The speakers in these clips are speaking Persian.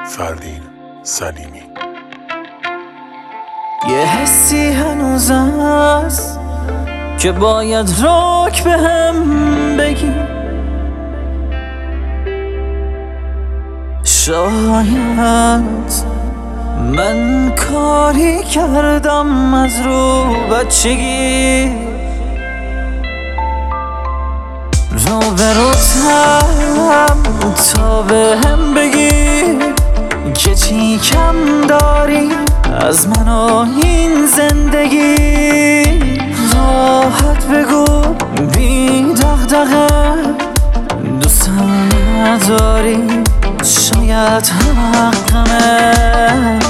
فردین سلیمی. یه حسی هنوز هست که باید رک بهم بگی، شاید من کاری کردم از رو بچگی، رو بروتم تا بهم بگی که چی کم داری از من و این زندگی. راحت بگو بی دغدغه دوستم نداری، شاید حقمه.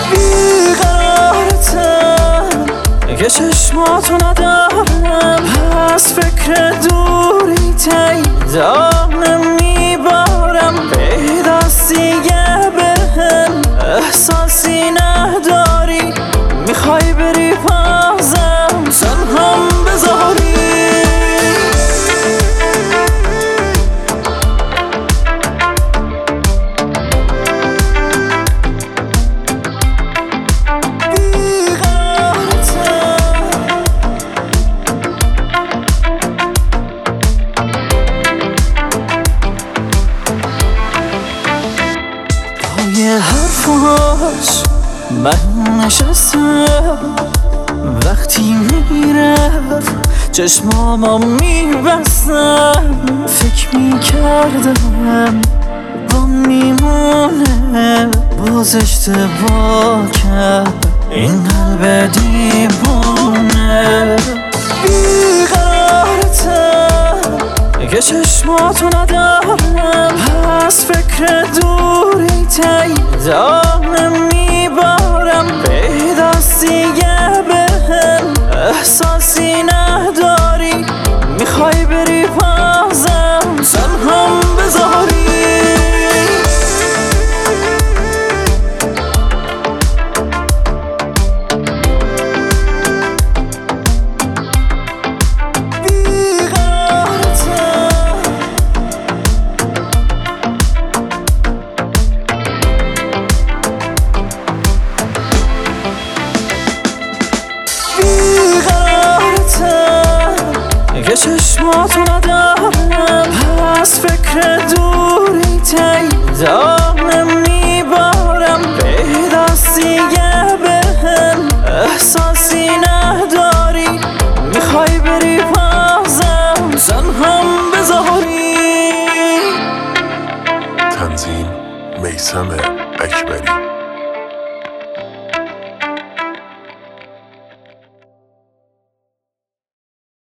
بیقرارتم که چشماتو ندارم، پس فکر دوری تیدا نمیبارم. پیداست دیگه بهم احساسی نداری، میخوای بری بازم تنهام بذاری. یه حرفاش من نشستم، وقتی میرفت چشمامو میبستم. فکر میکردم با میمونه، باز اشتباه کرد این قلب دیوونه. بیقرارتم که چشماتو ندارم، پس فکر دوری تیدا نمیبارم. پیداست دیگه بهم احساسی نداری، میخوای بری بازم تنهام بذاری. که چشماتو ندارم، پس فکر دوری تیدا نمیبارم. پیداست دیگه بهم احساسی نداری، میخوای بری بازم تنهام بذاری. تنظیم میثم اکبری.